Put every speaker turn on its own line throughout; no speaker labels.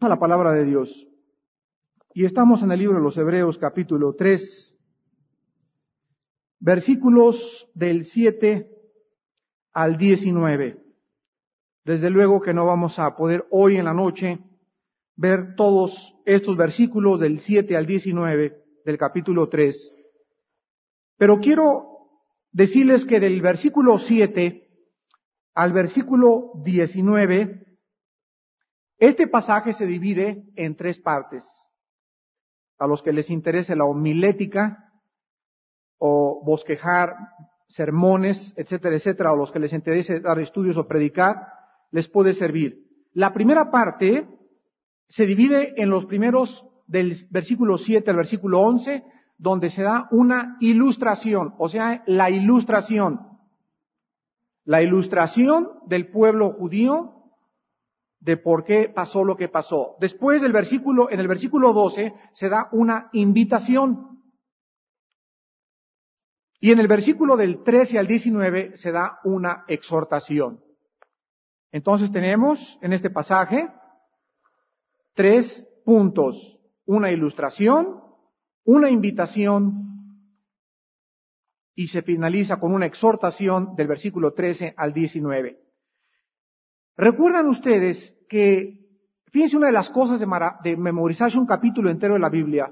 A la palabra de Dios. Y estamos en el libro de los Hebreos, capítulo 3, versículos del 7 al 19. Desde luego que no vamos a poder hoy en la noche ver todos estos versículos del 7 al 19 del capítulo 3. Pero quiero decirles que del versículo 7 al versículo 19, este pasaje se divide en tres partes. A los que les interese la homilética o bosquejar sermones, etcétera, etcétera, o los que les interese dar estudios o predicar, les puede servir. La primera parte se divide en los primeros del versículo 7 al versículo 11, donde se da una ilustración, o sea, la ilustración del pueblo judío de por qué pasó lo que pasó. Después en el versículo 12 se da una invitación. Y en el versículo del 13 al 19 se da una exhortación. Entonces tenemos en este pasaje tres puntos: una ilustración, una invitación y se finaliza con una exhortación del versículo 13 al 19. ¿Recuerdan ustedes que, fíjense, una de las cosas de memorizarse un capítulo entero de la Biblia?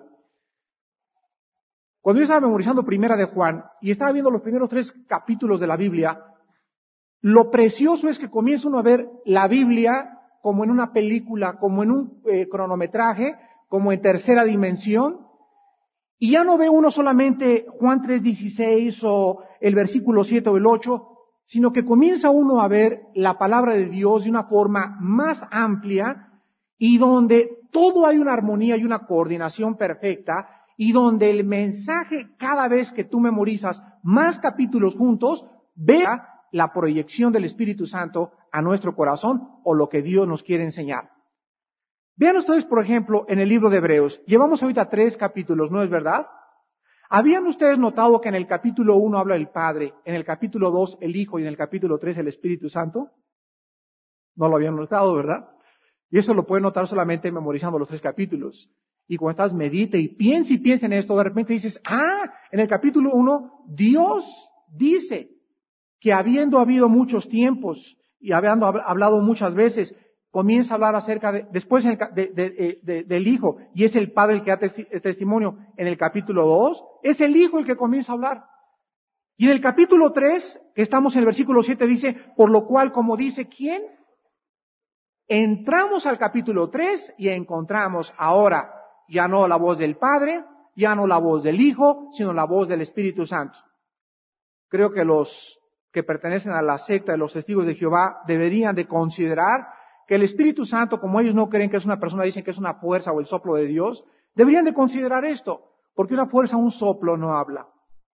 Cuando yo estaba memorizando Primera de Juan y estaba viendo los primeros 3 capítulos de la Biblia, lo precioso es que comienza uno a ver la Biblia como en una película, como en un cronometraje, como en tercera dimensión, y ya no ve uno solamente Juan 3:16 o el versículo 7 o el 8, sino que comienza uno a ver la palabra de Dios de una forma más amplia y donde todo hay una armonía y una coordinación perfecta y donde el mensaje, cada vez que tú memorizas más capítulos juntos, vea la proyección del Espíritu Santo a nuestro corazón o lo que Dios nos quiere enseñar. Vean ustedes, por ejemplo, en el libro de Hebreos, llevamos ahorita 3 capítulos, ¿no es verdad? ¿Habían ustedes notado que en el capítulo 1 habla el Padre, en el capítulo 2 el Hijo y en el capítulo 3 el Espíritu Santo? No lo habían notado, ¿verdad? Y eso lo pueden notar solamente memorizando los 3 capítulos. Y cuando estás medita y piensa en esto, de repente dices, en el capítulo 1 Dios dice que habiendo habido muchos tiempos y habiendo hablado muchas veces, comienza a hablar acerca después del Hijo, y es el Padre el que da testimonio. En el capítulo 2, es el Hijo el que comienza a hablar. Y en el capítulo 3, que estamos en el versículo 7, dice, por lo cual, como dice, ¿quién? Entramos al capítulo 3 y encontramos ahora ya no la voz del Padre, ya no la voz del Hijo, sino la voz del Espíritu Santo. Creo que los que pertenecen a la secta de los Testigos de Jehová deberían de considerar que el Espíritu Santo, como ellos no creen que es una persona, dicen que es una fuerza o el soplo de Dios, deberían de considerar esto, porque una fuerza, un soplo no habla.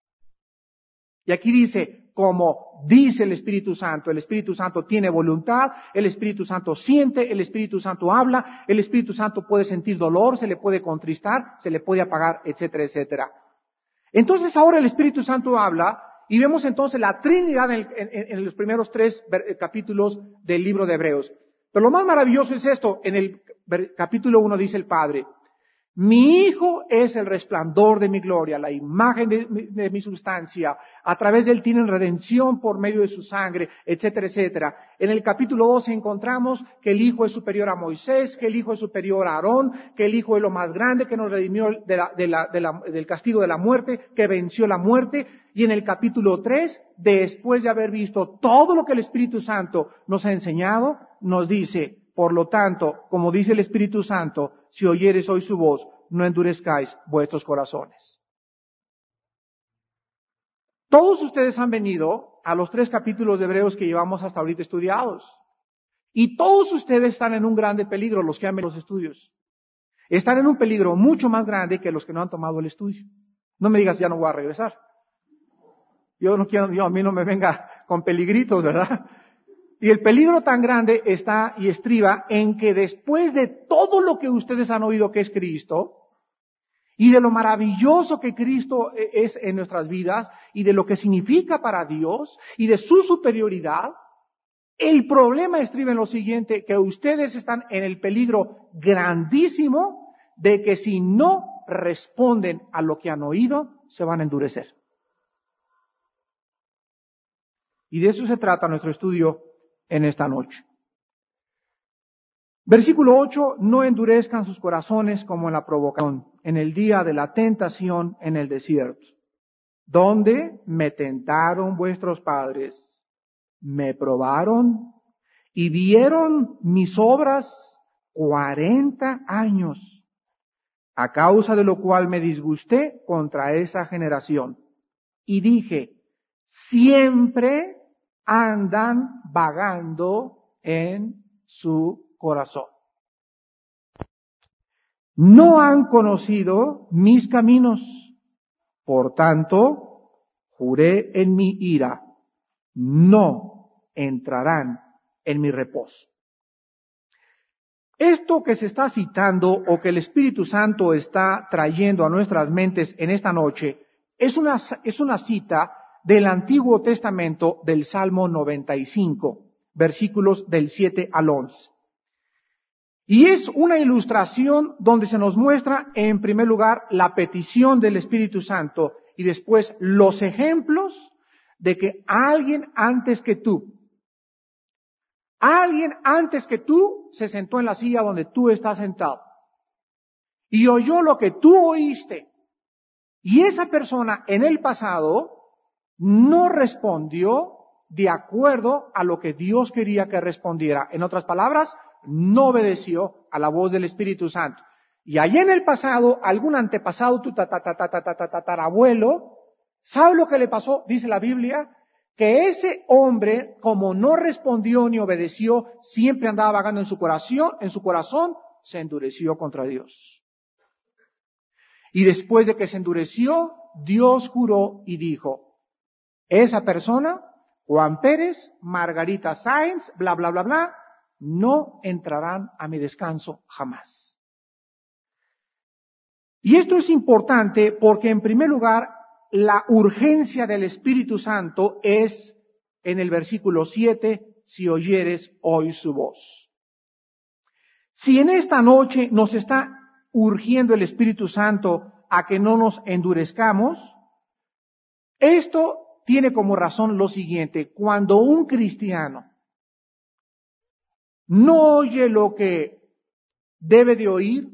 Y aquí dice, como dice el Espíritu Santo tiene voluntad, el Espíritu Santo siente, el Espíritu Santo habla, el Espíritu Santo puede sentir dolor, se le puede contristar, se le puede apagar, etcétera, etcétera. Entonces ahora el Espíritu Santo habla y vemos entonces la Trinidad en los primeros 3 capítulos del libro de Hebreos. Pero lo más maravilloso es esto: en el capítulo 1 dice el Padre, mi Hijo es el resplandor de mi gloria, la imagen de mi sustancia, a través de él tienen redención por medio de su sangre, etcétera, etcétera. En el capítulo 12 encontramos que el Hijo es superior a Moisés, que el Hijo es superior a Aarón, que el Hijo es lo más grande, que nos redimió del castigo de la muerte, que venció la muerte. Y en el capítulo 3, después de haber visto todo lo que el Espíritu Santo nos ha enseñado, nos dice, por lo tanto, como dice el Espíritu Santo, si oyeres hoy su voz, no endurezcáis vuestros corazones. Todos ustedes han venido a los 3 capítulos de Hebreos que llevamos hasta ahorita estudiados. Y todos ustedes están en un grande peligro, los que han venido a los estudios. Están en un peligro mucho más grande que los que no han tomado el estudio. No me digas, ya no voy a regresar. A mí no me venga con peligritos, ¿verdad? Y el peligro tan grande está y estriba en que después de todo lo que ustedes han oído que es Cristo, y de lo maravilloso que Cristo es en nuestras vidas, y de lo que significa para Dios, y de su superioridad, El problema estriba en lo siguiente, que ustedes están en el peligro grandísimo de que si no responden a lo que han oído, se van a endurecer. Y de eso se trata nuestro estudio en esta noche. Versículo 8, no endurezcan sus corazones como en la provocación, en el día de la tentación en el desierto, donde me tentaron vuestros padres, me probaron y vieron mis obras 40 años, a causa de lo cual me disgusté contra esa generación. Y dije, siempre andan vagando en su corazón. No han conocido mis caminos, por tanto, juré en mi ira, no entrarán en mi reposo. Esto que se está citando o que el Espíritu Santo está trayendo a nuestras mentes en esta noche es una cita del Antiguo Testamento del Salmo 95, versículos del 7 al 11. Y es una ilustración donde se nos muestra, en primer lugar, la petición del Espíritu Santo y después los ejemplos de que alguien antes que tú se sentó en la silla donde tú estás sentado y oyó lo que tú oíste. Y esa persona en el pasado no respondió de acuerdo a lo que Dios quería que respondiera. En otras palabras, no obedeció a la voz del Espíritu Santo. Y allá en el pasado, algún antepasado, tu tatarabuelo, ¿sabe lo que le pasó? Dice la Biblia, que ese hombre, como no respondió ni obedeció, siempre andaba vagando en su corazón, se endureció contra Dios. Y después de que se endureció, Dios juró y dijo, esa persona, Juan Pérez, Margarita Sáenz, bla, bla, bla, bla, no entrarán a mi descanso jamás. Y esto es importante porque, en primer lugar, la urgencia del Espíritu Santo es, en el versículo 7, si oyeres hoy su voz. Si en esta noche nos está urgiendo el Espíritu Santo a que no nos endurezcamos, esto tiene como razón lo siguiente: cuando un cristiano no oye lo que debe de oír,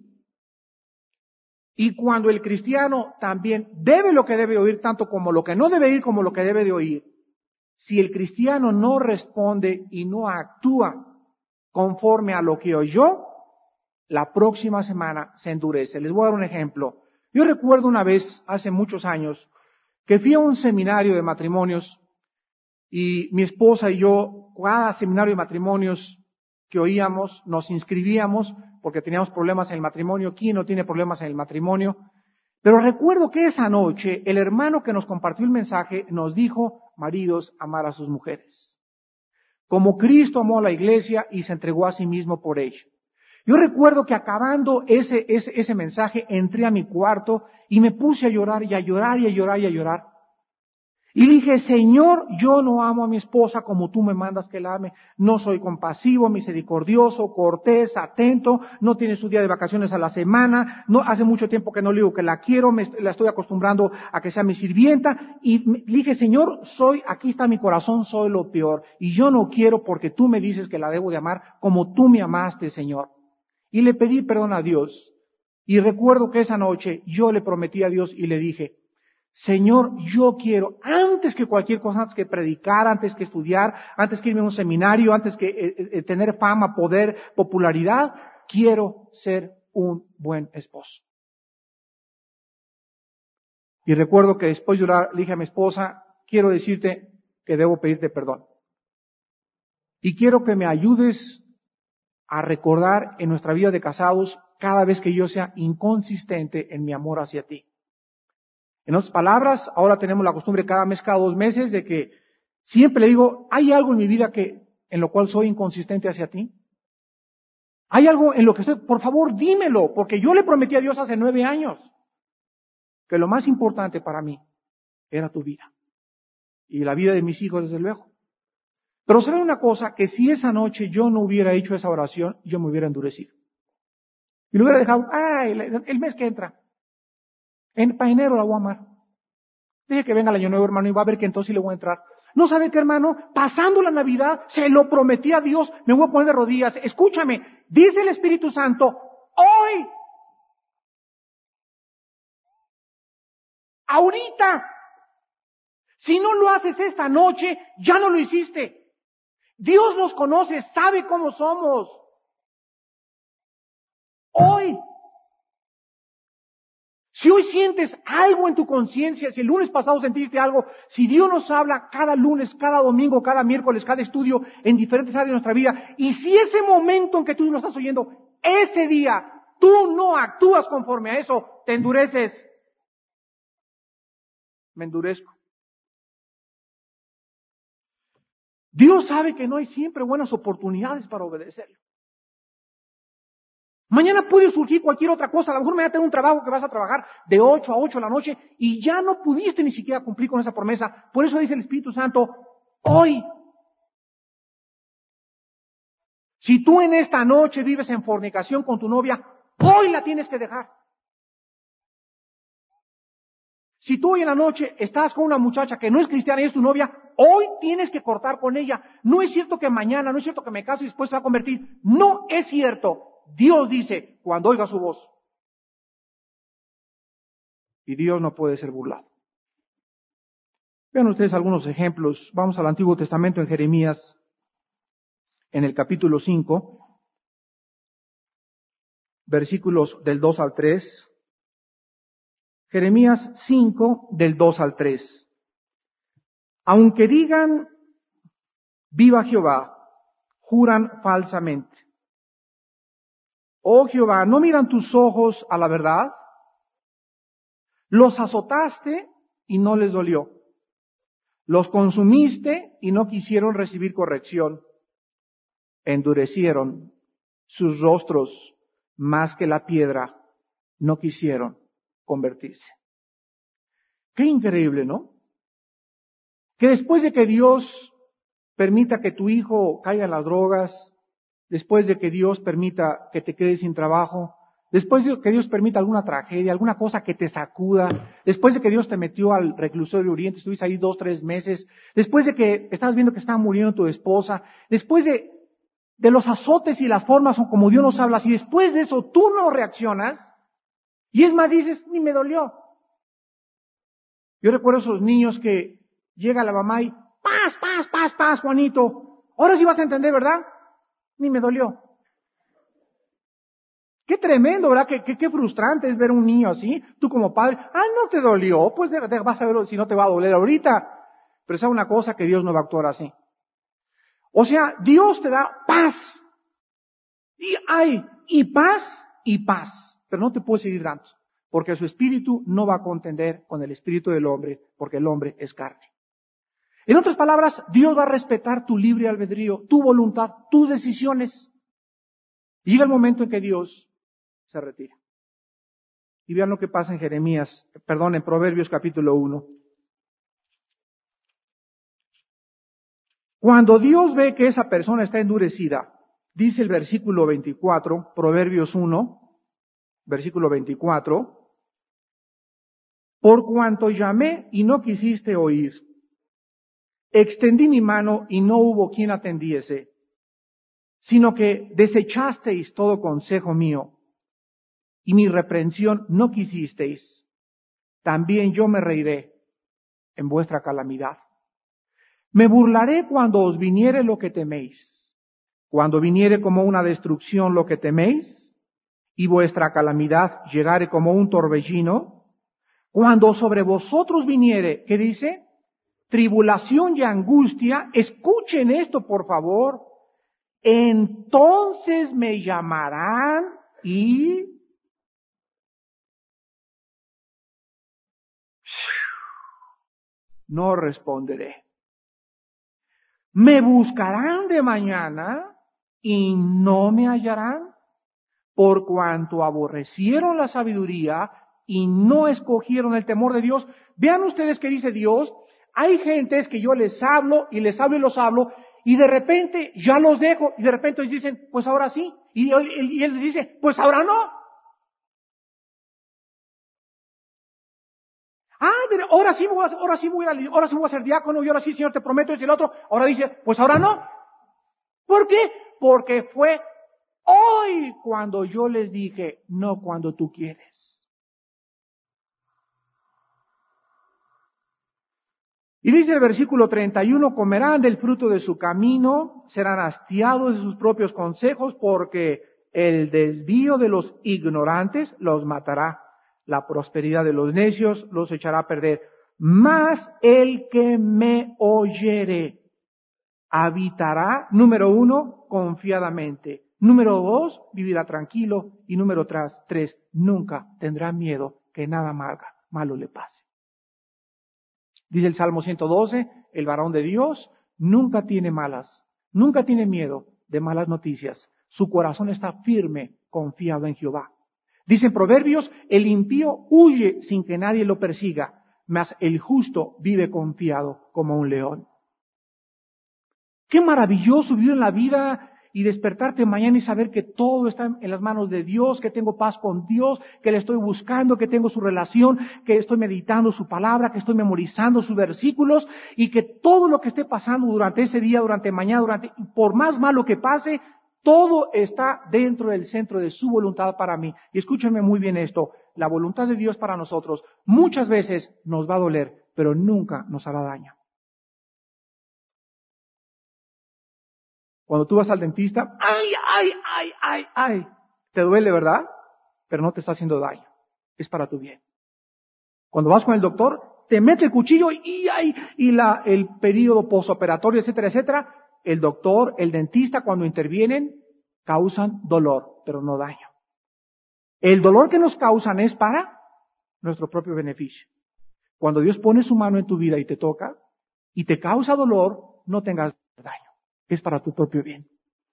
y cuando el cristiano también debe lo que debe oír, tanto como lo que no debe oír como lo que debe de oír, si el cristiano no responde y no actúa conforme a lo que oyó, la próxima semana se endurece. Les voy a dar un ejemplo. Yo recuerdo una vez, hace muchos años, que fui a un seminario de matrimonios y mi esposa y yo, cada seminario de matrimonios que oíamos, nos inscribíamos porque teníamos problemas en el matrimonio. ¿Quién no tiene problemas en el matrimonio? Pero recuerdo que esa noche el hermano que nos compartió el mensaje nos dijo, maridos, amar a sus mujeres, como Cristo amó a la iglesia y se entregó a sí mismo por ella. Yo recuerdo que acabando ese mensaje, entré a mi cuarto y me puse a llorar y a llorar y a llorar y a llorar. Y dije, Señor, yo no amo a mi esposa como tú me mandas que la ame. No soy compasivo, misericordioso, cortés, atento, no tiene su día de vacaciones a la semana, no hace mucho tiempo que no le digo que la quiero, la estoy acostumbrando a que sea mi sirvienta. Y dije, Señor, aquí está mi corazón, soy lo peor. Y yo no quiero porque tú me dices que la debo de amar como tú me amaste, Señor. Y le pedí perdón a Dios. Y recuerdo que esa noche yo le prometí a Dios y le dije, Señor, yo quiero, antes que cualquier cosa, antes que predicar, antes que estudiar, antes que irme a un seminario, antes que tener fama, poder, popularidad, quiero ser un buen esposo. Y recuerdo que después de llorar, le dije a mi esposa, quiero decirte que debo pedirte perdón. Y quiero que me ayudes a recordar en nuestra vida de casados cada vez que yo sea inconsistente en mi amor hacia ti. En otras palabras, ahora tenemos la costumbre cada mes, cada 2 meses, de que siempre le digo, ¿hay algo en mi vida en lo cual soy inconsistente hacia ti? ¿Hay algo en lo que por favor, dímelo, porque yo le prometí a Dios hace 9 años que lo más importante para mí era tu vida y la vida de mis hijos, desde luego. Pero saben una cosa, que si esa noche yo no hubiera hecho esa oración, yo me hubiera endurecido. Y lo hubiera dejado, el mes que entra. Para enero la voy a amar. Deje que venga el año nuevo, hermano, y va a ver que entonces sí le voy a entrar. No sabe qué, hermano, pasando la Navidad, se lo prometí a Dios, me voy a poner de rodillas. Escúchame, dice el Espíritu Santo, hoy, ahorita, si no lo haces esta noche, ya no lo hiciste. Dios nos conoce, sabe cómo somos. Hoy. Si hoy sientes algo en tu conciencia, si el lunes pasado sentiste algo, si Dios nos habla cada lunes, cada domingo, cada miércoles, cada estudio en diferentes áreas de nuestra vida, y si ese momento en que tú lo estás oyendo, ese día, tú no actúas conforme a eso, te endureces. Me endurezco. Dios sabe que no hay siempre buenas oportunidades para obedecerlo. Mañana puede surgir cualquier otra cosa, a lo mejor mañana tengo un trabajo que vas a trabajar de 8 a 8 de la noche y ya no pudiste ni siquiera cumplir con esa promesa. Por eso dice el Espíritu Santo, hoy. Si tú en esta noche vives en fornicación con tu novia, hoy la tienes que dejar. Si tú hoy en la noche estás con una muchacha que no es cristiana y es tu novia, hoy tienes que cortar con ella. No es cierto que mañana, no es cierto que me caso y después se va a convertir. No es cierto. Dios dice, cuando oiga su voz. Y Dios no puede ser burlado. Vean ustedes algunos ejemplos. Vamos al Antiguo Testamento en Jeremías, en el capítulo 5, versículos del 2 al 3. Jeremías 5, del 2 al 3. Aunque digan, viva Jehová, juran falsamente. Oh Jehová, ¿no miran tus ojos a la verdad? Los azotaste y no les dolió. Los consumiste y no quisieron recibir corrección. Endurecieron sus rostros más que la piedra, no quisieron convertirse. Qué increíble, ¿no? Que después de que Dios permita que tu hijo caiga en las drogas, después de que Dios permita que te quedes sin trabajo, después de que Dios permita alguna tragedia, alguna cosa que te sacuda, después de que Dios te metió al reclusorio Oriente, estuviste ahí 2, 3 meses, después de que estás viendo que está muriendo tu esposa, después de los azotes y las formas como Dios nos habla, si después de eso tú no reaccionas, y es más dices, ni me dolió. Yo recuerdo esos niños que llega la mamá y, paz, Juanito, ahora sí vas a entender, ¿verdad? Ni me dolió. Qué tremendo, ¿verdad? Qué frustrante es ver un niño así. Tú como padre, no te dolió, pues vas a ver si no te va a doler ahorita. Pero es una cosa que Dios no va a actuar así. O sea, Dios te da paz. Y paz. Pero no te puede seguir dando. Porque su espíritu no va a contender con el espíritu del hombre, porque el hombre es carne. En otras palabras, Dios va a respetar tu libre albedrío, tu voluntad, tus decisiones. Y llega el momento en que Dios se retira. Y vean lo que pasa en Proverbios capítulo 1. Cuando Dios ve que esa persona está endurecida, dice el versículo 24, Proverbios 1, versículo 24, por cuanto llamé y no quisiste oír, extendí mi mano y no hubo quien atendiese, sino que desechasteis todo consejo mío, y mi reprensión no quisisteis, también yo me reiré en vuestra calamidad. Me burlaré cuando os viniere lo que teméis, cuando viniere como una destrucción lo que teméis, y vuestra calamidad llegare como un torbellino, cuando sobre vosotros viniere, ¿qué dice? Tribulación y angustia, escuchen esto por favor, entonces me llamarán y no responderé. Me buscarán de mañana y no me hallarán, por cuanto aborrecieron la sabiduría y no escogieron el temor de Dios. Vean ustedes qué dice Dios. Hay gentes que yo les hablo y los hablo, y de repente ya los dejo, y de repente ellos dicen, pues ahora sí, y él les dice, pues ahora no. Mira, ahora sí voy a ser diácono, y ahora sí, Señor, te prometo, y el otro, ahora dice, pues ahora no. ¿Por qué? Porque fue hoy cuando yo les dije, no cuando tú quieres. Y dice el versículo 31, comerán del fruto de su camino, serán hastiados de sus propios consejos, porque el desvío de los ignorantes los matará, la prosperidad de los necios los echará a perder. Mas el que me oyere habitará, número 1, confiadamente. Número 2, vivirá tranquilo. Y número 3, nunca tendrá miedo que nada malo le pase. Dice el Salmo 112, el varón de Dios nunca tiene miedo de malas noticias. Su corazón está firme, confiado en Jehová. Dice en Proverbios, el impío huye sin que nadie lo persiga, mas el justo vive confiado como un león. Qué maravilloso vivir en la vida y despertarte mañana y saber que todo está en las manos de Dios, que tengo paz con Dios, que le estoy buscando, que tengo su relación, que estoy meditando su palabra, que estoy memorizando sus versículos y que todo lo que esté pasando durante ese día, durante mañana, por más malo que pase, todo está dentro del centro de su voluntad para mí. Y escúchenme muy bien esto, la voluntad de Dios para nosotros muchas veces nos va a doler, pero nunca nos hará daño. Cuando tú vas al dentista, ¡ay! Te duele, ¿verdad? Pero no te está haciendo daño. Es para tu bien. Cuando vas con el doctor, te mete el cuchillo el periodo postoperatorio, etcétera. El doctor, el dentista, cuando intervienen, causan dolor, pero no daño. El dolor que nos causan es para nuestro propio beneficio. Cuando Dios pone su mano en tu vida y te toca, y te causa dolor, no tengas daño. Es para tu propio bien.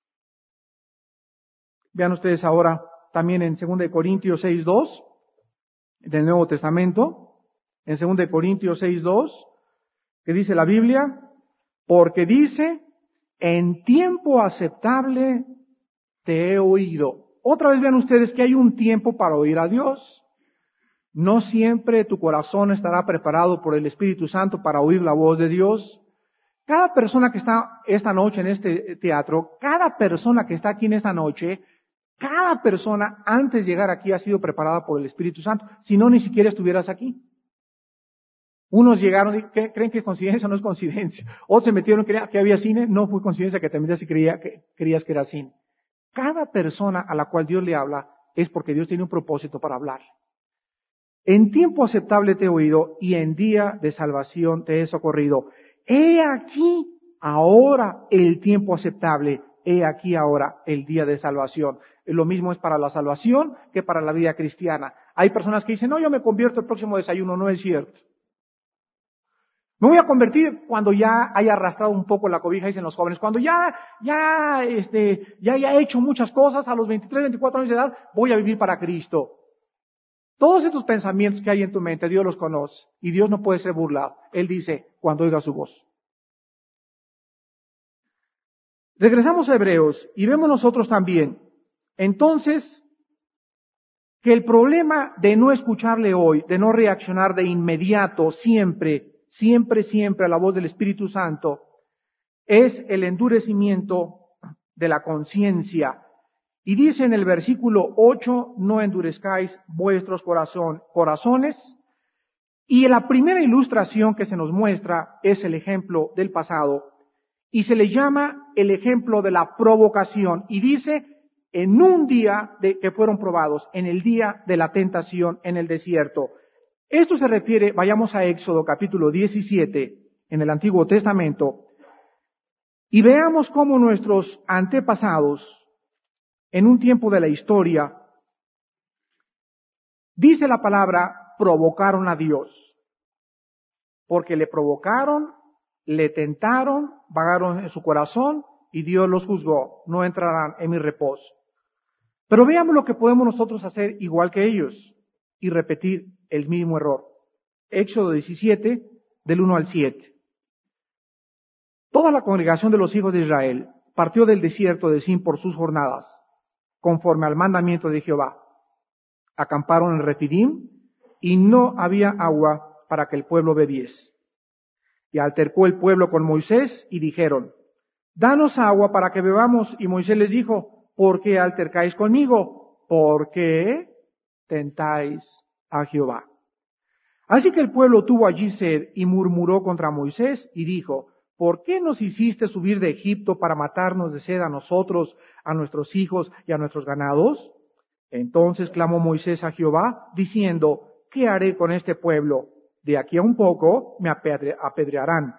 Vean ustedes ahora también en 2 Corintios 6:2 del Nuevo Testamento, en 2 Corintios 6:2, que dice la Biblia, porque dice, en tiempo aceptable te he oído. Otra vez vean ustedes que hay un tiempo para oír a Dios. No siempre tu corazón estará preparado por el Espíritu Santo para oír la voz de Dios. Cada persona que está esta noche en este teatro, cada persona que está aquí en esta noche, cada persona antes de llegar aquí ha sido preparada por el Espíritu Santo. Si no, ni siquiera estuvieras aquí. Unos llegaron y creen que es coincidencia o no es coincidencia. Otros se metieron, creían que había cine, no fue coincidencia que te metías y creías que era cine. Cada persona a la cual Dios le habla es porque Dios tiene un propósito para hablarle. En tiempo aceptable te he oído y en día de salvación te he socorrido. He aquí ahora el tiempo aceptable, he aquí ahora el día de salvación. Lo mismo es para la salvación que para la vida cristiana. Hay personas que dicen, no, yo me convierto el próximo desayuno, no es cierto. Me voy a convertir cuando ya haya arrastrado un poco la cobija, dicen los jóvenes, cuando ya haya hecho muchas cosas, a los 23, 24 años de edad, voy a vivir para Cristo. Todos estos pensamientos que hay en tu mente, Dios los conoce y Dios no puede ser burlado. Él dice, cuando oiga su voz. Regresamos a Hebreos y vemos nosotros también, entonces, que el problema de no escucharle hoy, de no reaccionar de inmediato, siempre a la voz del Espíritu Santo, es el endurecimiento de la conciencia. Y dice en el versículo 8, no endurezcáis vuestros corazones. Y la primera ilustración que se nos muestra es el ejemplo del pasado. Y se le llama el ejemplo de la provocación. Y dice, en un día que fueron probados, en el día de la tentación en el desierto. Esto se refiere, vayamos a Éxodo capítulo 17, en el Antiguo Testamento, y veamos cómo nuestros antepasados, en un tiempo de la historia, dice la palabra, provocaron a Dios. Porque le provocaron, le tentaron, vagaron en su corazón, y Dios los juzgó. No entrarán en mi reposo. Pero veamos lo que podemos nosotros hacer igual que ellos, y repetir el mismo error. Éxodo 17, del 1 al 7. Toda la congregación de los hijos de Israel partió del desierto de Sin por sus jornadas, conforme al mandamiento de Jehová. Acamparon en Refidim, y no había agua para que el pueblo bebiese. Y altercó el pueblo con Moisés, y dijeron, danos agua para que bebamos. Y Moisés les dijo, ¿por qué altercáis conmigo? ¿Por qué tentáis a Jehová? Así que el pueblo tuvo allí sed, y murmuró contra Moisés, y dijo, ¿por qué nos hiciste subir de Egipto para matarnos de sed a nosotros, a nuestros hijos y a nuestros ganados? Entonces clamó Moisés a Jehová, diciendo, ¿qué haré con este pueblo? De aquí a un poco me apedrearán.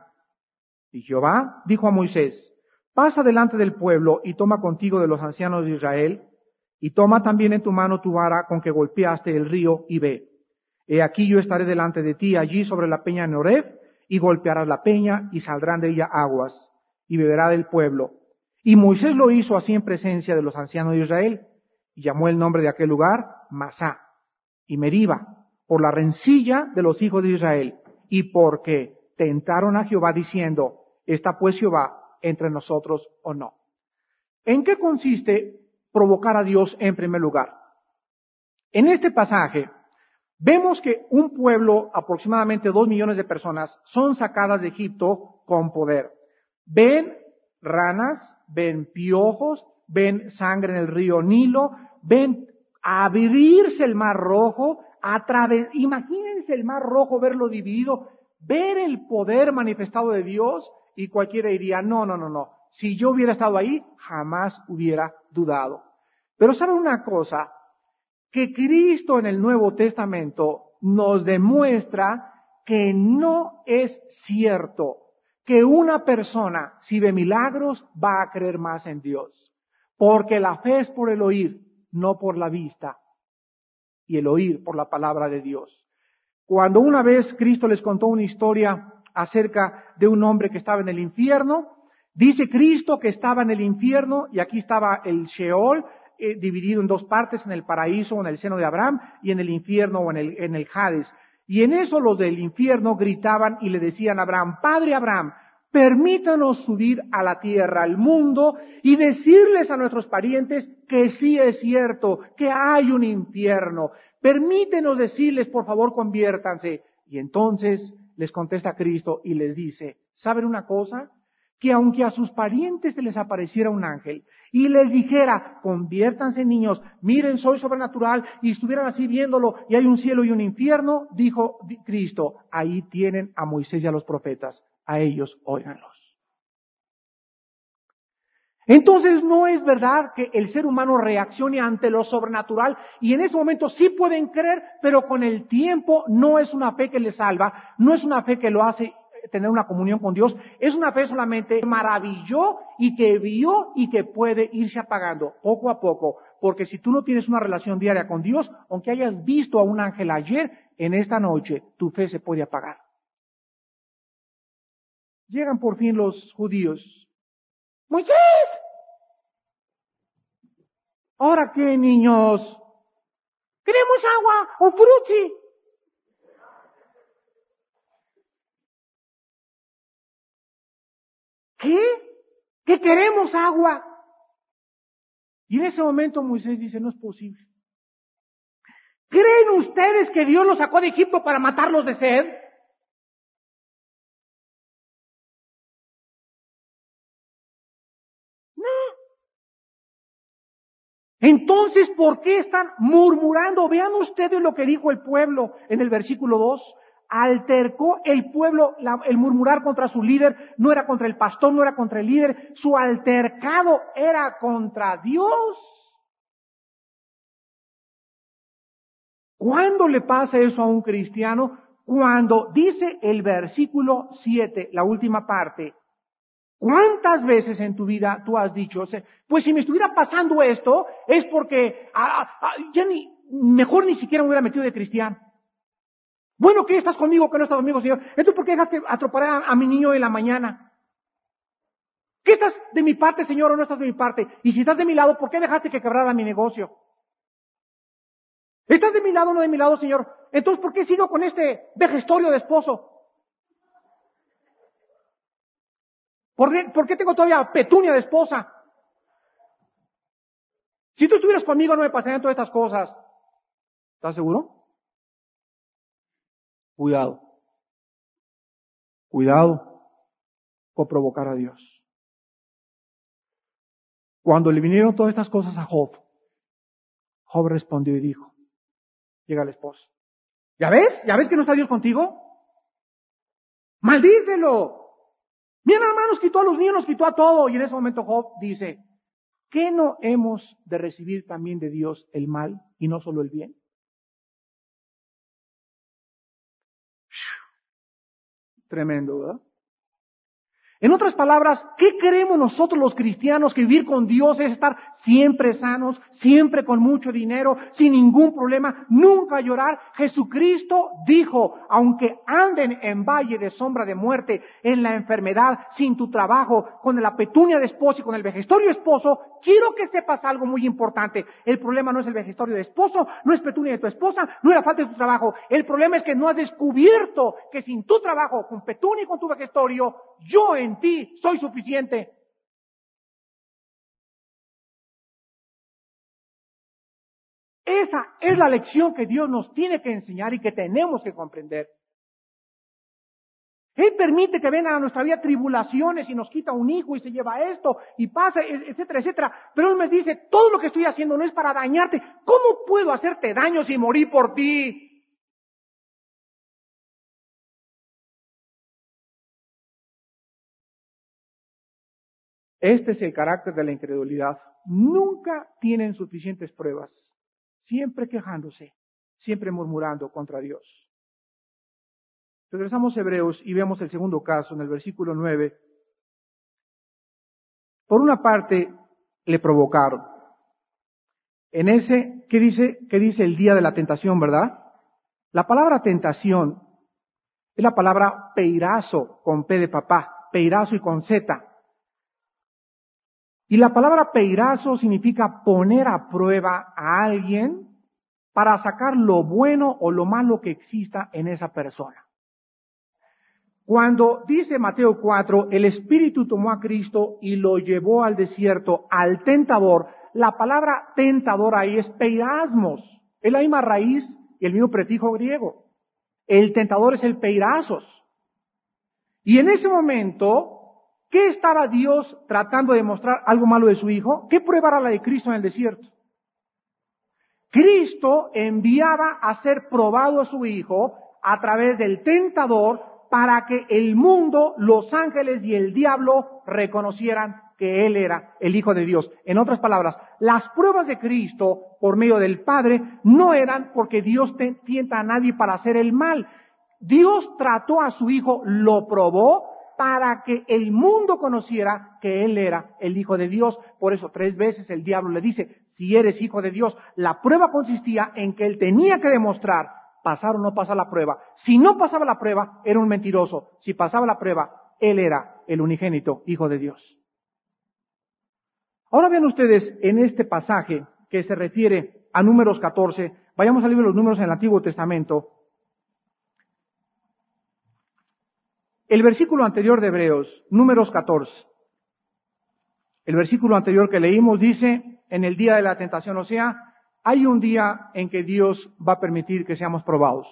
Y Jehová dijo a Moisés, pasa delante del pueblo y toma contigo de los ancianos de Israel, y toma también en tu mano tu vara con que golpeaste el río, y ve. He aquí yo estaré delante de ti allí sobre la peña en Horeb, y golpearás la peña, y saldrán de ella aguas, y beberá del pueblo. Y Moisés lo hizo así en presencia de los ancianos de Israel, y llamó el nombre de aquel lugar Masá, y Meriba, por la rencilla de los hijos de Israel, y porque tentaron a Jehová diciendo, ¿está pues Jehová entre nosotros o no? ¿En qué consiste provocar a Dios en primer lugar? En este pasaje vemos que un pueblo, aproximadamente 2 millones de personas, son sacadas de Egipto con poder. Ven ranas, ven piojos, ven sangre en el río Nilo, ven abrirse el mar rojo, imagínense el mar rojo, verlo dividido, ver el poder manifestado de Dios, y cualquiera diría, no, si yo hubiera estado ahí, jamás hubiera dudado. Pero ¿saben una cosa? Que Cristo en el Nuevo Testamento nos demuestra que no es cierto que una persona, si ve milagros, va a creer más en Dios. Porque la fe es por el oír, no por la vista. Y el oír por la palabra de Dios. Cuando una vez Cristo les contó una historia acerca de un hombre que estaba en el infierno, dice Cristo que estaba en el infierno, y aquí estaba el Sheol, dividido en 2 partes, en el paraíso o en el seno de Abraham, y en el infierno o en el Hades. Y en eso los del infierno gritaban y le decían a Abraham, Padre Abraham, permítanos subir a la tierra, al mundo, y decirles a nuestros parientes que sí es cierto, que hay un infierno. Permítenos decirles, por favor, conviértanse. Y entonces les contesta Cristo y les dice, ¿saben una cosa? Que aunque a sus parientes se les apareciera un ángel y les dijera, conviértanse niños, miren, soy sobrenatural, y estuvieran así viéndolo, y hay un cielo y un infierno, dijo Cristo, ahí tienen a Moisés y a los profetas, a ellos óiganlos. Entonces no es verdad que el ser humano reaccione ante lo sobrenatural, y en ese momento sí pueden creer, pero con el tiempo no es una fe que les salva, no es una fe que lo hace tener una comunión con Dios, es una fe solamente que maravilló y que vio y que puede irse apagando poco a poco, porque si tú no tienes una relación diaria con Dios, aunque hayas visto a un ángel ayer, en esta noche tu fe se puede apagar. Llegan por fin los judíos. ¡Moisés! ¿Ahora qué, niños? ¡Queremos agua o frutti! ¿Qué? ¿Que queremos agua? Y en ese momento Moisés dice, no es posible. ¿Creen ustedes que Dios los sacó de Egipto para matarlos de sed? No. Entonces, ¿por qué están murmurando? Vean ustedes lo que dijo el pueblo en el versículo 2. Altercó el pueblo, el murmurar contra su líder, no era contra el pastor, no era contra el líder, su altercado era contra Dios. ¿Cuándo le pasa eso a un cristiano? Cuando dice el versículo 7, la última parte, ¿cuántas veces en tu vida tú has dicho, pues si me estuviera pasando esto, es porque mejor ni siquiera me hubiera metido de cristiano? Bueno, ¿qué estás conmigo, que no estás conmigo, Señor? Entonces, ¿por qué dejaste atropellar a mi niño en la mañana? ¿Qué estás de mi parte, Señor, o no estás de mi parte? Y si estás de mi lado, ¿por qué dejaste que quebrara mi negocio? ¿Estás de mi lado o no de mi lado, Señor? Entonces, ¿por qué sigo con este vejestorio de esposo? ¿Por qué tengo todavía Petunia de esposa? Si tú estuvieras conmigo no me pasarían todas estas cosas. ¿Estás seguro? Cuidado. Cuidado por provocar a Dios. Cuando le vinieron todas estas cosas a Job, Job respondió y dijo, llega la esposa. ¿Ya ves? ¿Ya ves que no está Dios contigo? ¡Maldícelo! Mira, nada más nos quitó a los niños, nos quitó a todo. Y en ese momento Job dice, ¿qué no hemos de recibir también de Dios el mal y no solo el bien? Tremendo, ¿verdad? En otras palabras, ¿qué creemos nosotros los cristianos que vivir con Dios es estar siempre sanos, siempre con mucho dinero, sin ningún problema, nunca llorar? Jesucristo dijo, aunque anden en valle de sombra de muerte, en la enfermedad, sin tu trabajo, con la petunia de esposo y con el vejestorio esposo, quiero que sepas algo muy importante. El problema no es el vejestorio de esposo, no es petunia de tu esposa, no es la falta de tu trabajo. El problema es que no has descubierto que sin tu trabajo, con petunia y con tu vejestorio, yo en ti soy suficiente. Esa es la lección que Dios nos tiene que enseñar y que tenemos que comprender. Él permite que vengan a nuestra vida tribulaciones y nos quita un hijo y se lleva esto y pasa, etcétera, etcétera. Pero Él me dice, todo lo que estoy haciendo no es para dañarte. ¿Cómo puedo hacerte daño si morí por ti? Este es el carácter de la incredulidad. Nunca tienen suficientes pruebas. Siempre quejándose, siempre murmurando contra Dios. Regresamos a Hebreos y vemos el segundo caso en el versículo 9. Por una parte, le provocaron. En ese, ¿qué dice el día de la tentación, verdad? La palabra tentación es la palabra peirazo, con P de papá, peirazo y con Z. Y la palabra peirazo significa poner a prueba a alguien para sacar lo bueno o lo malo que exista en esa persona. Cuando dice Mateo 4, el Espíritu tomó a Cristo y lo llevó al desierto, al tentador, la palabra tentador ahí es peirasmos, es la misma raíz y el mismo prefijo griego. El tentador es el peirazos. Y en ese momento, ¿qué estaba Dios tratando de mostrar algo malo de su Hijo? ¿Qué prueba era la de Cristo en el desierto? Cristo enviaba a ser probado a su Hijo a través del tentador para que el mundo, los ángeles y el diablo reconocieran que Él era el Hijo de Dios. En otras palabras, las pruebas de Cristo por medio del Padre no eran porque Dios tienta a nadie para hacer el mal. Dios trató a su Hijo, lo probó para que el mundo conociera que Él era el Hijo de Dios. Por eso 3 veces el diablo le dice, si eres Hijo de Dios. La prueba consistía en que Él tenía que demostrar pasar o no pasar la prueba. Si no pasaba la prueba, era un mentiroso. Si pasaba la prueba, Él era el unigénito Hijo de Dios. Ahora vean ustedes en este pasaje que se refiere a Números 14, vayamos al libro de los Números en el Antiguo Testamento. El versículo anterior de Hebreos, Números 14. El versículo anterior que leímos dice, en el día de la tentación, o sea, hay un día en que Dios va a permitir que seamos probados.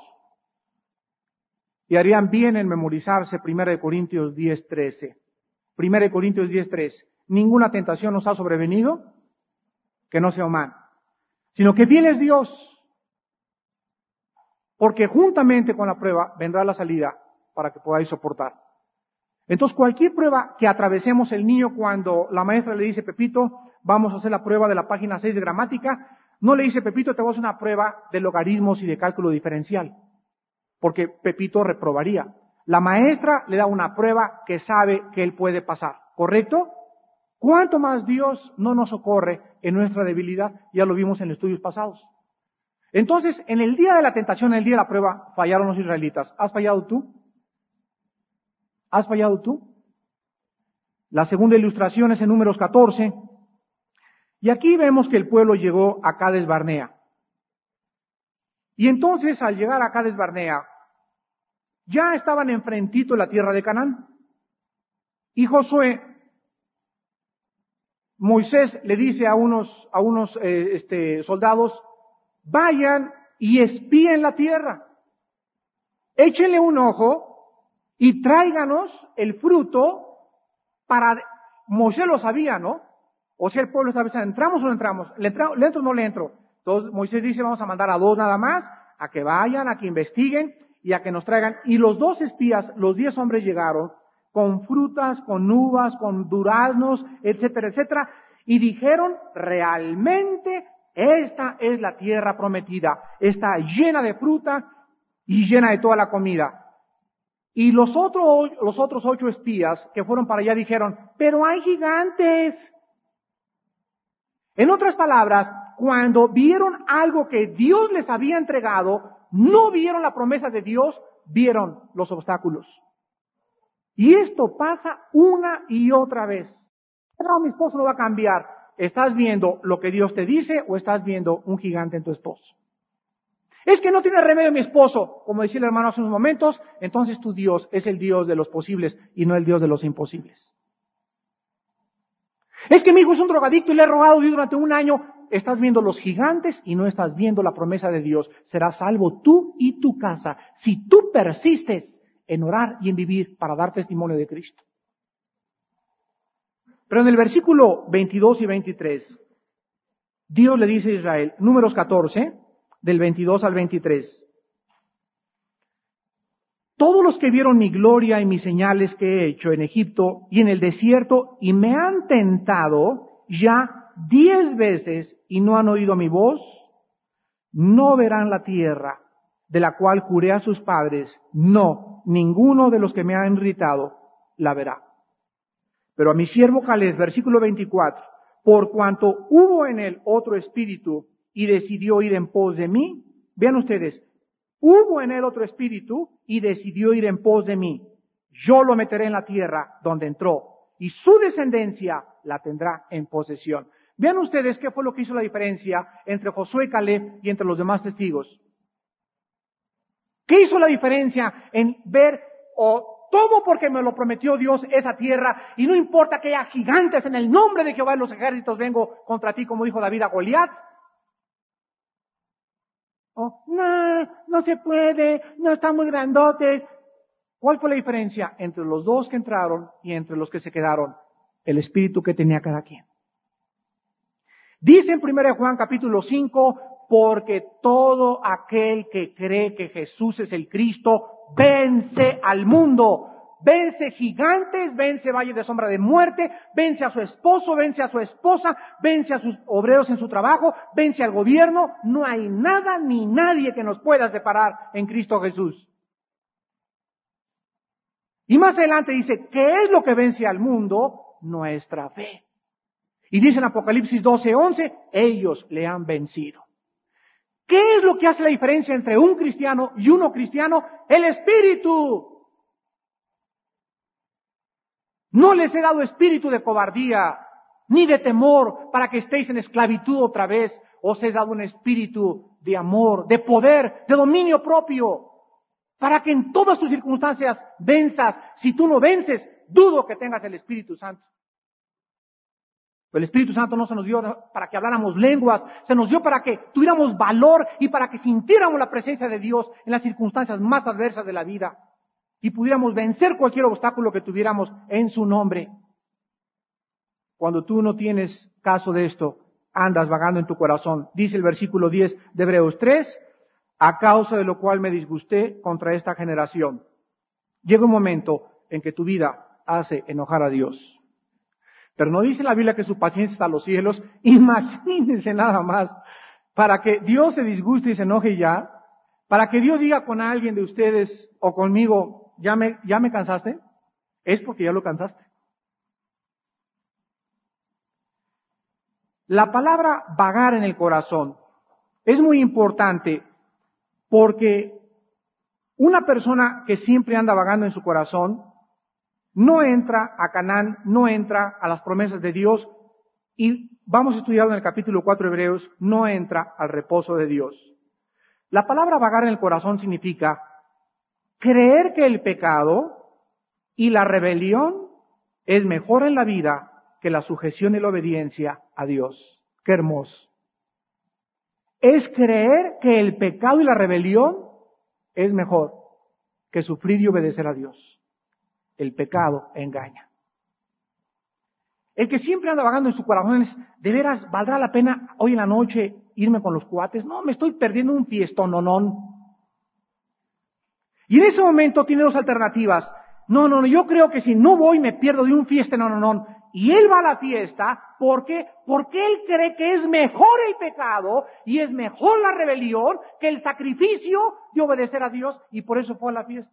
Y harían bien en memorizarse 1 Corintios 10:13. 1 Corintios 10:13. Ninguna tentación nos ha sobrevenido que no sea humana, sino que fiel es Dios, porque juntamente con la prueba vendrá la salida para que podáis soportar. Entonces, cualquier prueba que atravesemos, el niño cuando la maestra le dice, Pepito, vamos a hacer la prueba de la página 6 de gramática, no le dice, Pepito, te voy a hacer una prueba de logaritmos y de cálculo diferencial, porque Pepito reprobaría. La maestra le da una prueba que sabe que él puede pasar, ¿correcto? ¿Cuánto más Dios no nos socorre en nuestra debilidad? Ya lo vimos en estudios pasados. Entonces, en el día de la tentación, en el día de la prueba, fallaron los israelitas. ¿Has fallado tú? ¿Has fallado tú? La segunda ilustración es en Números 14. Y aquí vemos que el pueblo llegó a Cades Barnea. Y entonces, al llegar a Cades Barnea, ya estaban enfrentito en la tierra de Canaán. Y Josué, Moisés le dice a unos soldados, vayan y espíen la tierra. Échenle un ojo y tráiganos el fruto para... Moisés lo sabía, ¿no? O sea, el pueblo estaba pensando, ¿entramos o no entramos? ¿Le entro o no le entro? Entonces Moisés dice, vamos a mandar a 2 nada más, a que vayan, a que investiguen y a que nos traigan. Y los 2 espías, los 10 hombres llegaron con frutas, con uvas, con duraznos, etcétera, etcétera, y dijeron, realmente esta es la tierra prometida, está llena de fruta y llena de toda la comida. Y los otros 8 espías que fueron para allá dijeron, pero hay gigantes. En otras palabras, cuando vieron algo que Dios les había entregado, no vieron la promesa de Dios, vieron los obstáculos. Y esto pasa una y otra vez. No, mi esposo no va a cambiar. ¿Estás viendo lo que Dios te dice o estás viendo un gigante en tu esposo? Es que no tiene remedio mi esposo, como decía el hermano hace unos momentos, entonces tu Dios es el Dios de los posibles y no el Dios de los imposibles. Es que mi hijo es un drogadicto y le he rogado a Dios durante un año. Estás viendo los gigantes y no estás viendo la promesa de Dios. Serás salvo tú y tu casa si tú persistes en orar y en vivir para dar testimonio de Cristo. Pero en el versículo 22 y 23, Dios le dice a Israel, Números 14, del 22 al 23, todos los que vieron mi gloria y mis señales que he hecho en Egipto y en el desierto y me han tentado ya 10 veces y no han oído mi voz, no verán la tierra de la cual juré a sus padres, no, ninguno de los que me han irritado la verá. Pero a mi siervo Caleb, versículo 24, por cuanto hubo en él otro espíritu y decidió ir en pos de mí, vean ustedes, hubo en él otro espíritu y decidió ir en pos de mí. Yo lo meteré en la tierra donde entró y su descendencia la tendrá en posesión. Vean ustedes qué fue lo que hizo la diferencia entre Josué y Caleb y entre los demás testigos. ¿Qué hizo la diferencia en ver tomo porque me lo prometió Dios esa tierra y no importa que haya gigantes en el nombre de Jehová de los ejércitos vengo contra ti como dijo David a Goliat? No se puede, no está muy grandote. ¿Cuál fue la diferencia entre los 2 que entraron y entre los que se quedaron? El espíritu que tenía cada quien. Dice en 1 Juan capítulo 5, porque todo aquel que cree que Jesús es el Cristo, vence al mundo. Vence gigantes, vence valle de sombra de muerte, vence a su esposo, vence a su esposa, vence a sus obreros en su trabajo, vence al gobierno. No hay nada ni nadie que nos pueda separar en Cristo Jesús. Y más adelante dice, ¿qué es lo que vence al mundo? Nuestra fe. Y dice en Apocalipsis 12:11, ellos le han vencido. ¿Qué es lo que hace la diferencia entre un cristiano y uno cristiano? El Espíritu. No les he dado espíritu de cobardía, ni de temor, para que estéis en esclavitud otra vez. Os he dado un espíritu de amor, de poder, de dominio propio, para que en todas tus circunstancias venzas. Si tú no vences, dudo que tengas el Espíritu Santo. El Espíritu Santo no se nos dio para que habláramos lenguas, se nos dio para que tuviéramos valor y para que sintiéramos la presencia de Dios en las circunstancias más adversas de la vida y pudiéramos vencer cualquier obstáculo que tuviéramos en su nombre. Cuando tú no tienes caso de esto, andas vagando en tu corazón. Dice el versículo 10 de Hebreos 3, a causa de lo cual me disgusté contra esta generación. Llega un momento en que tu vida hace enojar a Dios. Pero no dice la Biblia que su paciencia está a los cielos. Imagínense nada más. Para que Dios se disguste y se enoje ya. Para que Dios diga con alguien de ustedes o conmigo, ¿ya me cansaste? Es porque ya lo cansaste. La palabra vagar en el corazón es muy importante porque una persona que siempre anda vagando en su corazón no entra a Canaán, no entra a las promesas de Dios y vamos a estudiar en el capítulo 4 de Hebreos, no entra al reposo de Dios. La palabra vagar en el corazón significa creer que el pecado y la rebelión es mejor en la vida que la sujeción y la obediencia a Dios. ¡Qué hermoso! Es creer que el pecado y la rebelión es mejor que sufrir y obedecer a Dios. El pecado engaña. El que siempre anda vagando en su corazón es, ¿de veras valdrá la pena hoy en la noche irme con los cuates? No, me estoy perdiendo un fiestononón. Y en ese momento tiene dos alternativas. No, yo creo que si no voy me pierdo de un fiestononón. Y él va a la fiesta, ¿por qué? Porque él cree que es mejor el pecado y es mejor la rebelión que el sacrificio de obedecer a Dios, y por eso fue a la fiesta.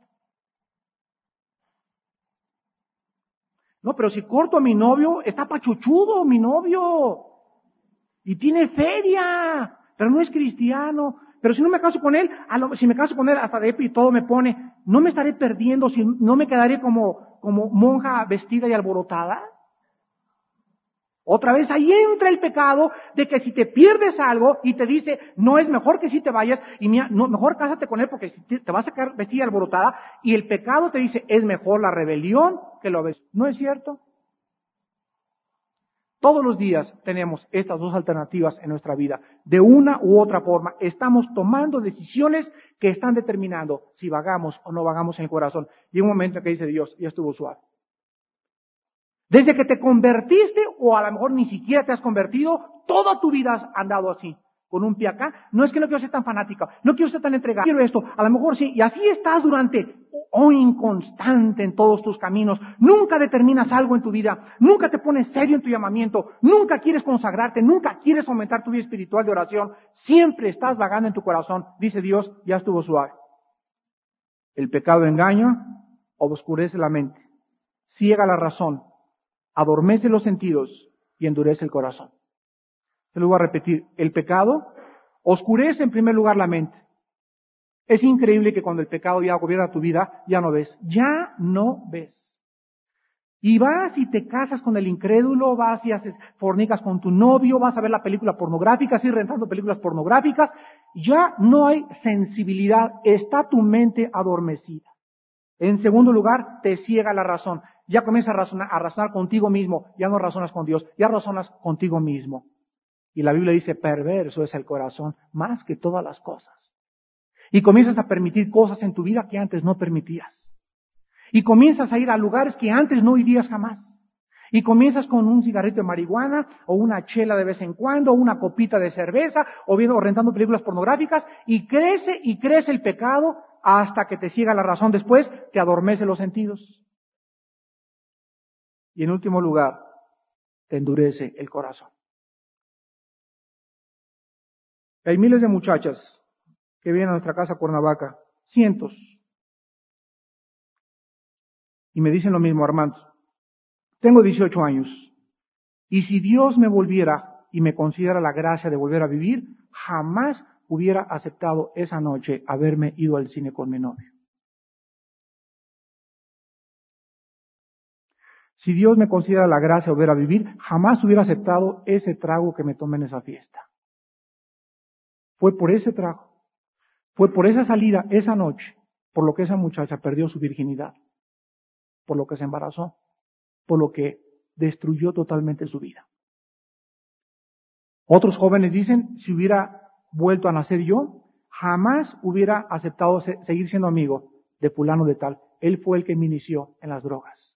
No, pero si corto a mi novio, está pachuchudo mi novio. Y tiene feria, pero no es cristiano. Pero si no me caso con él, si me caso con él, hasta de epi y todo me pone, ¿no me estaré perdiendo si no me quedaré como monja vestida y alborotada? Otra vez ahí entra el pecado de que si te pierdes algo y te dice, no es mejor que si te vayas, y no, mejor cásate con él porque te vas a quedar vestida y alborotada, y el pecado te dice, es mejor la rebelión que lo ves. ¿No es cierto? Todos los días tenemos estas dos alternativas en nuestra vida. De una u otra forma, estamos tomando decisiones que están determinando si vagamos o no vagamos en el corazón. Y un momento en que dice Dios, ya estuvo suave. Desde que te convertiste, o a lo mejor ni siquiera te has convertido, toda tu vida has andado así, con un pie acá. No es que no quiero ser tan fanática, no quiero ser tan entregada, quiero esto, a lo mejor sí, y así estás durante inconstante en todos tus caminos. Nunca determinas algo en tu vida, nunca te pones serio en tu llamamiento, nunca quieres consagrarte, nunca quieres aumentar tu vida espiritual de oración, siempre estás vagando en tu corazón. Dice Dios, ya estuvo suave. El pecado engaña, obscurece la mente, ciega la razón, adormece los sentidos y endurece el corazón. Te lo voy a repetir. El pecado oscurece en primer lugar la mente. Es increíble que cuando el pecado ya gobierna tu vida, ya no ves. Ya no ves. Y vas y te casas con el incrédulo, vas y fornicas con tu novio, vas a ver la película pornográfica, sigues rentando películas pornográficas. Ya no hay sensibilidad. Está tu mente adormecida. En segundo lugar, te ciega la razón. Ya comienzas a razonar contigo mismo. Ya no razonas con Dios, ya razonas contigo mismo. Y la Biblia dice, perverso es el corazón más que todas las cosas. Y comienzas a permitir cosas en tu vida que antes no permitías. Y comienzas a ir a lugares que antes no irías jamás. Y comienzas con un cigarrito de marihuana, o una chela de vez en cuando, o una copita de cerveza, o rentando películas pornográficas, y crece el pecado hasta que te ciega la razón. Después te adormece los sentidos. Y en último lugar, te endurece el corazón. Hay miles de muchachas que vienen a nuestra casa a Cuernavaca, cientos. Y me dicen lo mismo, Armando. Tengo 18 años. Y si Dios me volviera y me considera la gracia de volver a vivir, jamás hubiera aceptado esa noche haberme ido al cine con mi novio. Si Dios me considera la gracia de volver a vivir, jamás hubiera aceptado ese trago que me tomé en esa fiesta. Fue por ese trago, fue por esa salida, esa noche, por lo que esa muchacha perdió su virginidad, por lo que se embarazó, por lo que destruyó totalmente su vida. Otros jóvenes dicen, si hubiera vuelto a nacer yo, jamás hubiera aceptado seguir siendo amigo de fulano de tal. Él fue el que me inició en las drogas.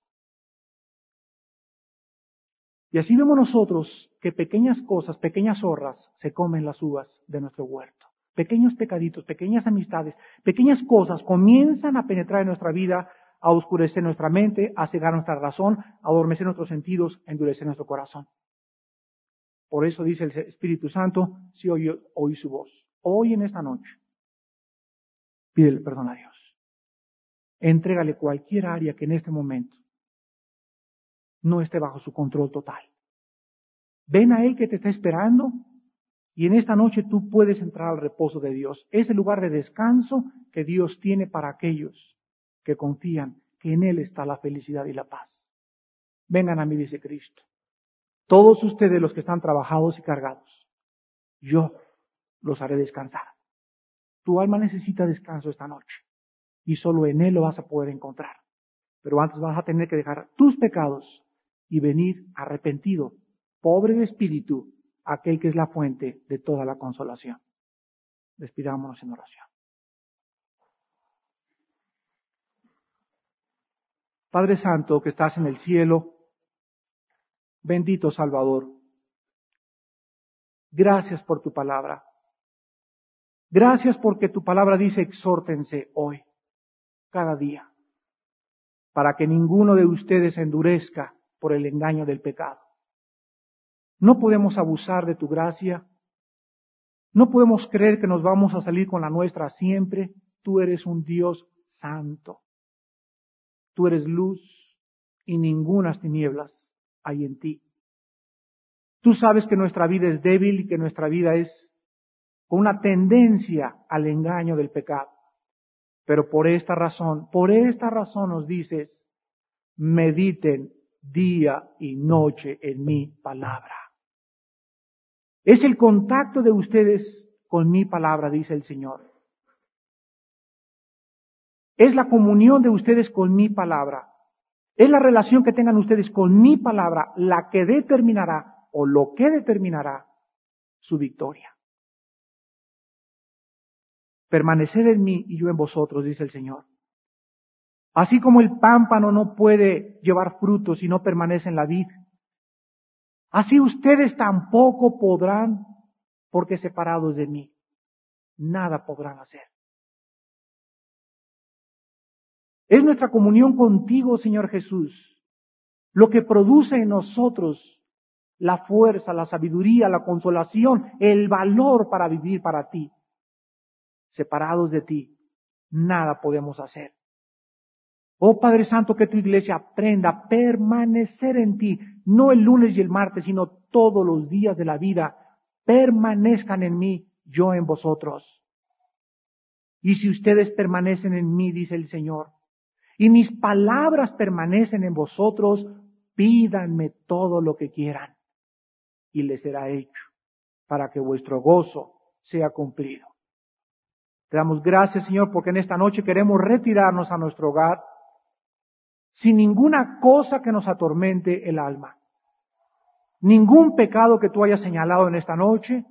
Y así vemos nosotros que pequeñas cosas, pequeñas zorras, se comen las uvas de nuestro huerto. Pequeños pecaditos, pequeñas amistades, pequeñas cosas comienzan a penetrar en nuestra vida, a oscurecer nuestra mente, a cegar nuestra razón, a adormecer nuestros sentidos, a endurecer nuestro corazón. Por eso dice el Espíritu Santo, si oí su voz, hoy en esta noche, pídele perdón a Dios. Entrégale cualquier área que en este momento no esté bajo su control total. Ven a Él que te está esperando y en esta noche tú puedes entrar al reposo de Dios. Es el lugar de descanso que Dios tiene para aquellos que confían que en Él está la felicidad y la paz. Vengan a mí, dice Cristo. Todos ustedes los que están trabajados y cargados, yo los haré descansar. Tu alma necesita descanso esta noche y solo en Él lo vas a poder encontrar. Pero antes vas a tener que dejar tus pecados y venid arrepentido, pobre de espíritu, a aquel que es la fuente de toda la consolación. Despidámonos en oración. Padre Santo que estás en el cielo, bendito Salvador, gracias por tu palabra. Gracias porque tu palabra dice exhórtense hoy, cada día, para que ninguno de ustedes se endurezca por el engaño del pecado. No podemos abusar de tu gracia. No podemos creer que nos vamos a salir con la nuestra siempre. Tú eres un Dios santo. Tú eres luz y ningunas tinieblas hay en ti. Tú sabes que nuestra vida es débil y que nuestra vida es con una tendencia al engaño del pecado. Pero por esta razón nos dices, mediten día y noche en mi palabra. Es el contacto de ustedes con mi palabra, dice el Señor. Es la comunión de ustedes con mi palabra. Es la relación que tengan ustedes con mi palabra la que determinará o lo que determinará su victoria. Permaneced en mí y yo en vosotros, dice el Señor. Así como el pámpano no puede llevar frutos si no permanece en la vid, así ustedes tampoco podrán, porque separados de mí, nada podrán hacer. Es nuestra comunión contigo, Señor Jesús, lo que produce en nosotros la fuerza, la sabiduría, la consolación, el valor para vivir para ti. Separados de ti, nada podemos hacer. Oh Padre Santo, que tu iglesia aprenda a permanecer en ti, no el lunes y el martes, sino todos los días de la vida. Permanezcan en mí, yo en vosotros. Y si ustedes permanecen en mí, dice el Señor, y mis palabras permanecen en vosotros, pídanme todo lo que quieran, y les será hecho, para que vuestro gozo sea cumplido. Te damos gracias, Señor, porque en esta noche queremos retirarnos a nuestro hogar, sin ninguna cosa que nos atormente el alma. Ningún pecado que tú hayas señalado en esta noche,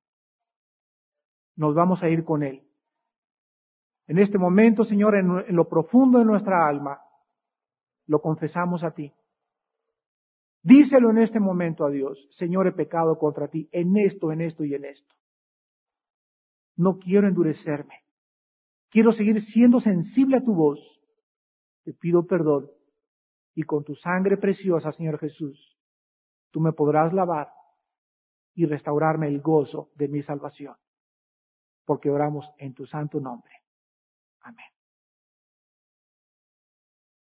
nos vamos a ir con él. En este momento, Señor, en lo profundo de nuestra alma, lo confesamos a ti. Díselo en este momento a Dios: Señor, he pecado contra ti en esto y en esto. No quiero endurecerme. Quiero seguir siendo sensible a tu voz. Te pido perdón. Y con tu sangre preciosa, Señor Jesús, tú me podrás lavar y restaurarme el gozo de mi salvación. Porque oramos en tu santo nombre. Amén.